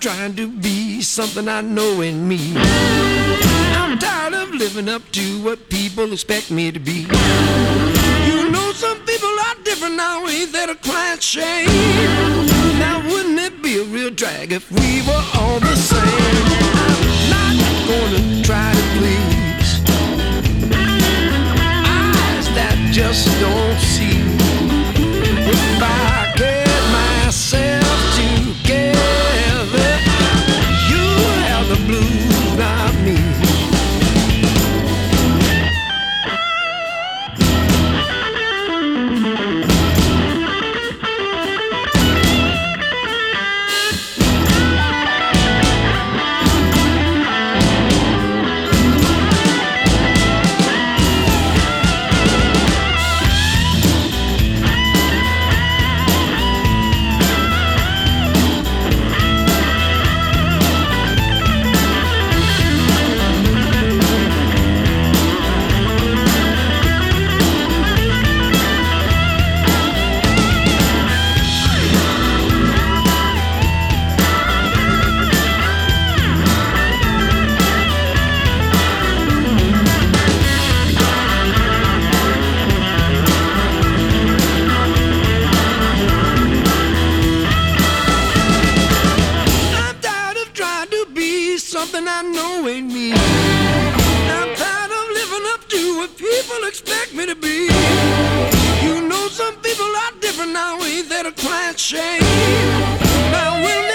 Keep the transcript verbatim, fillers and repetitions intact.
trying to be something I know in me. I'm tired of living up to what people expect me to be. You know some people are different now, ain't that a client shame? Now wouldn't it be a real drag if we were all the same? I'm not gonna try to please eyes that just don't see. If I get myself together, you have the blues, not me. Something I know ain't me. I'm tired of living up to what people expect me to be. You know some people are different now, ain't that a client shame? Now we'll